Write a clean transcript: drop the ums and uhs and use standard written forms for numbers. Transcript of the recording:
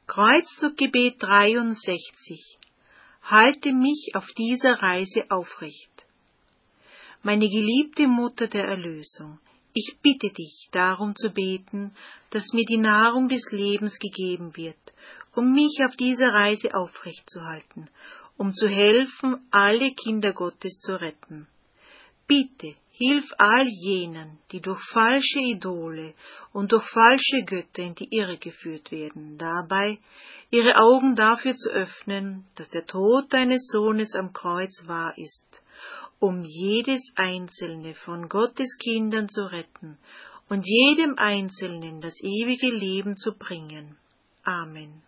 Kreuzzuggebet 63. Halte mich auf dieser Reise aufrecht. Meine geliebte Mutter der Erlösung, ich bitte dich darum zu beten, dass mir die Nahrung des Lebens gegeben wird, um mich auf dieser Reise aufrecht zu halten, um zu helfen, alle Kinder Gottes zu retten. Bitte, hilf all jenen, die durch falsche Idole und durch falsche Götter in die Irre geführt werden, dabei, ihre Augen dafür zu öffnen, dass der Tod deines Sohnes am Kreuz wahr ist, um jedes einzelne von Gottes Kindern zu retten und jedem Einzelnen das ewige Leben zu bringen. Amen.